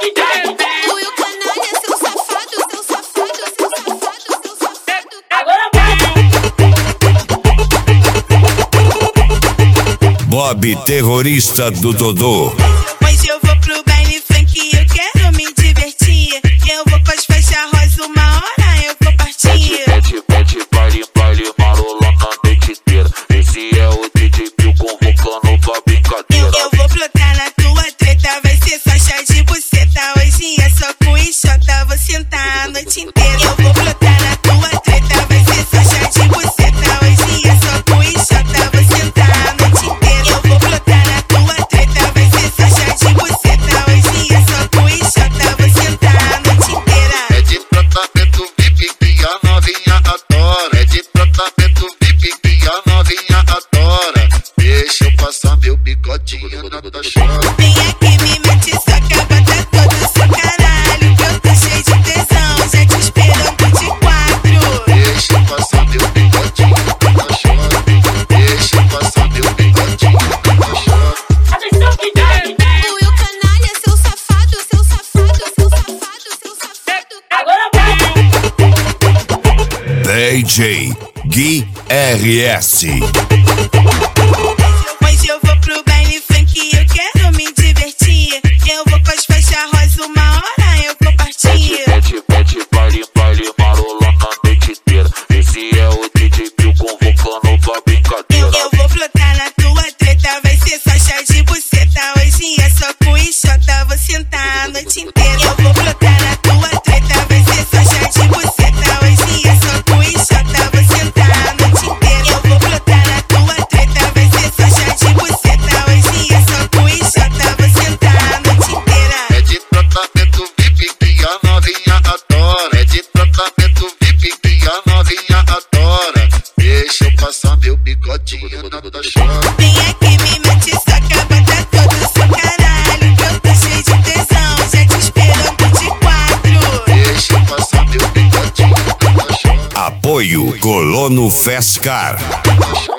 Will Canalha, seu safado, seu safado, seu safado, seu safado. Agora vai! Bob, terrorista do Dodô. Hoje eu vou pro baile funk e eu quero me divertir. Eu vou com as faixas rosa, uma hora eu vou partir. Pede, baile, marola na noite inteira. Esse é o DJ Pio convocando pra brincadeira. Eu vou brotar na tua treta, vai ser só chá de buceta. Hoje é só com enxota, vou sentar a noite inteira. Eu vou brotar na tua treta, vai ser só chá de buceta. Hoje é só com enxota, vou sentar a noite inteira. Eu vou brotar na tua treta, vai ser só chá de buceta. Hoje é só com enxota, vou sentar a noite inteira. É de tratamento VIP que a novinha adora. É de tratamento VIP que a novinha adora. Deixa eu passar meu bigodinho na tua chora. Vem aqui, me mete soca, bota todo o seu caralho. Que eu tô cheio de tesão, já te esperando de quatro. Deixa eu passar meu bigodinho na tua chora. Deixa eu passar meu bigodinho na tua chora. Atenção que tem! Will Canalha, seu safado, seu safado, seu safado, seu safado. Agora vai! DJ Gui RS. Hoje eu vou pro baile funk e eu quero me divertir. Eu vou com as faixas rosa, uma hora eu vou partir. Pede, baile, marola na noite inteira. Esse é o DJ Pio convocando pra brincadeira. Eu vou brotar na tua treta, vai ser só chá de buceta. Hoje é só com enxota, vou sentar a noite inteira. Eu vou brotar na tua treta, vai ser só chá de buceta. Hoje é só com enxota, vou sentar a noite inteira. Eu vou brotar na tua treta, vai ser só chá de buceta. Hoje é só com enxota, vou sentar a noite inteira. É de tratamento VIP que a novinha adora. É de tratamento VIP que a novinha adora. Deixa eu passar meu bigodinho na tua chora. Vem aqui, me mete soca, bota todo o seu caralho. Que eu tô cheio de tesão, já te esperando de quatro. Deixa eu passar meu bigodinho na tua chora. Apoio Colono Fescar.